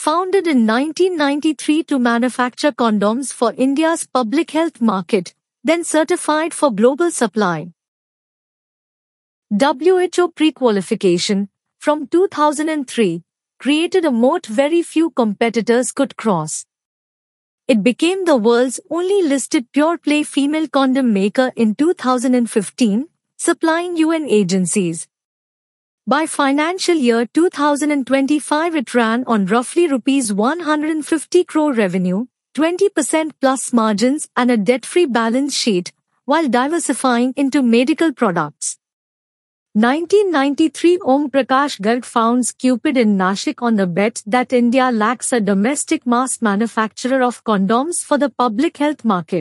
founded in 1993 to manufacture condoms for India's public health market, then certified for global supply. WHO pre-qualification, from 2003, created a moat very few competitors could cross. It became the world's only listed pure-play female condom maker in 2015, supplying UN agencies. By financial year 2025 it ran on roughly Rs 150 crore revenue, 20% plus margins and a debt-free balance sheet, while diversifying into medical products. 1993 Om Prakash Garg founds Cupid in Nashik on the bet that India lacks a domestic mass manufacturer of condoms for the public health market.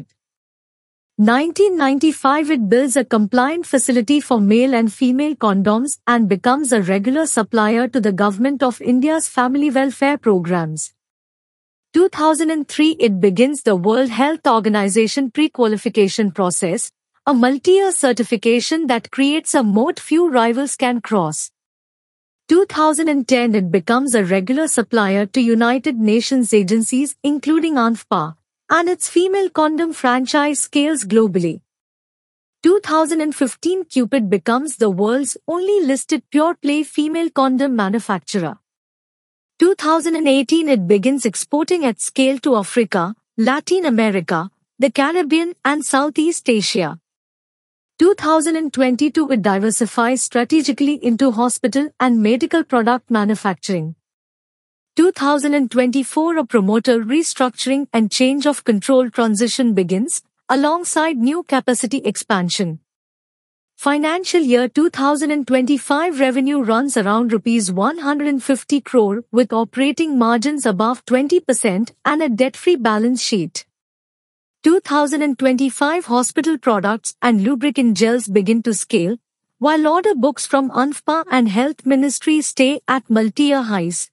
1995 it builds a compliant facility for male and female condoms and becomes a regular supplier to the Government of India's family welfare programs. 2003 it begins the World Health Organization pre-qualification process, a multi-year certification that creates a moat few rivals can cross. 2010 it becomes a regular supplier to United Nations agencies including UNFPA, and its female condom franchise scales globally. 2015 Cupid becomes the world's only listed pure-play female condom manufacturer. 2018 it begins exporting at scale to Africa, Latin America, the Caribbean and Southeast Asia. 2022 it diversifies strategically into hospital and medical product manufacturing. 2024 a promoter restructuring and change of control transition begins, alongside new capacity expansion. Financial year 2025 revenue runs around Rs 150 crore with operating margins above 20% and a debt-free balance sheet. 2025 hospital products and lubricant gels begin to scale, while order books from UNFPA and Health Ministry stay at multi-year highs.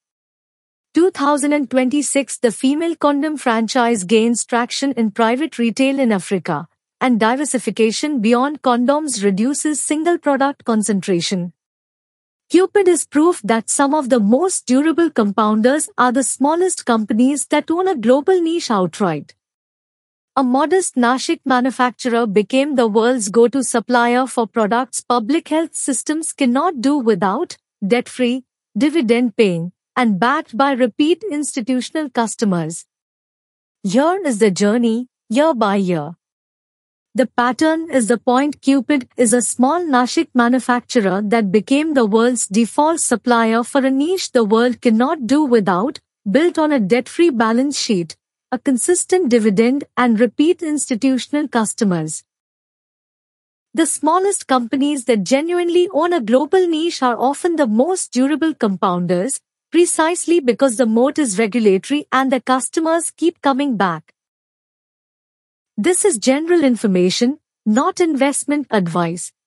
2026 the female condom franchise gains traction in private retail in Africa, and diversification beyond condoms reduces single product concentration. Cupid is proof that some of the most durable compounders are the smallest companies that own a global niche outright. A modest Nashik manufacturer became the world's go-to supplier for products public health systems cannot do without, debt-free, dividend-paying, and backed by repeat institutional customers. Here is the journey, year by year. The pattern is the point. Cupid is a small Nashik manufacturer that became the world's default supplier for a niche the world cannot do without, built on a debt-free balance sheet, a consistent dividend and repeat institutional customers. The smallest companies that genuinely own a global niche are often the most durable compounders, precisely because the moat is regulatory and the customers keep coming back. This is general information, not investment advice.